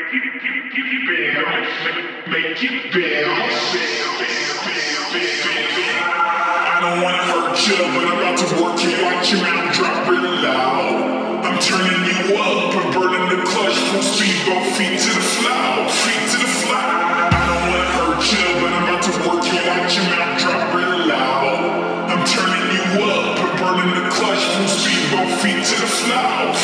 Make it bounce. I don't wanna hurt you, but I'm about to work you. Watch your mouth drop real loud. I'm turning you up and burning the clutch. Full speed, both feet to the floor. Feet to the floor. I don't wanna hurt you, but I'm about to work you. Watch your mouth drop real loud. I'm turning you up and burning the clutch. Full speed, both feet to the floor.